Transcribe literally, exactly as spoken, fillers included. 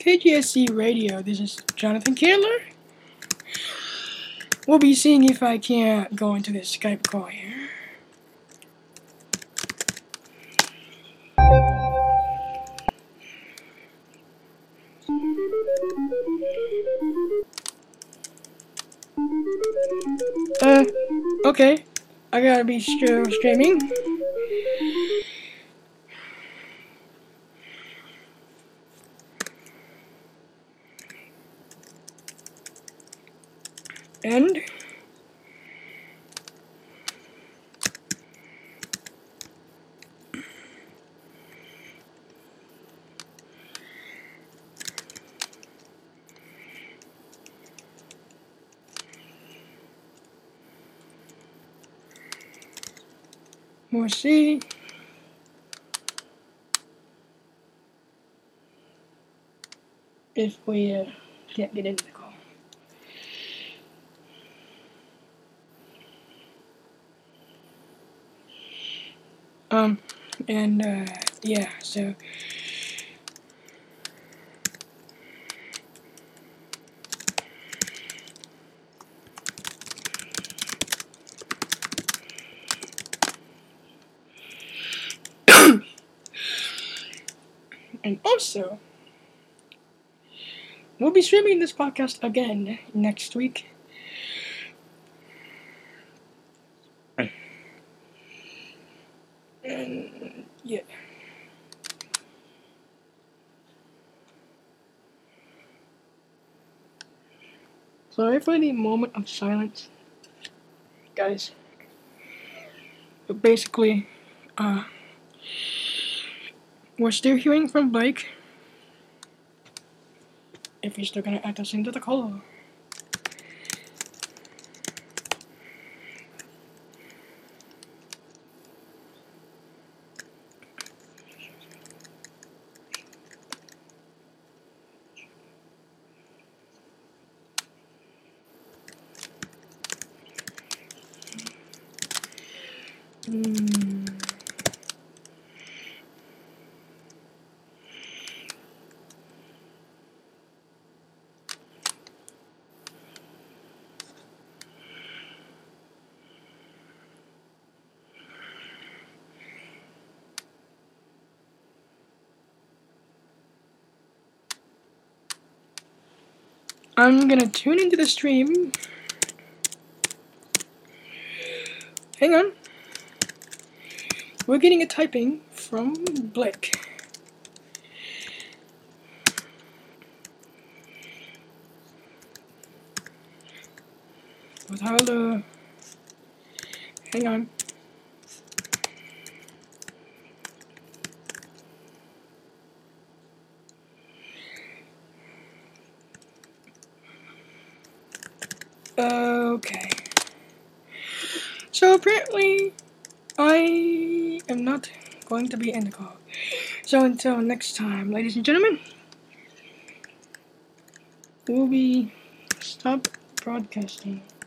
K G S C Radio. This is Jonathan Candler. We'll be seeing if I can't go into this Skype call here. Uh, okay. I gotta be still streaming. And we'll see if we uh, can't get into the call. Um, and uh, yeah, so. And also, we'll be streaming this podcast again next week. And yeah. Sorry for the moment of silence, guys. But basically, uh, we're still hearing from Blake. If he's still gonna add us into the call. Hmm. I'm gonna tune into the stream. Hang on. We're getting a typing from Blake. Without uh, hang on. Okay. So apparently, I am not going to be in the call. So until next time, ladies and gentlemen, we'll be stop broadcasting.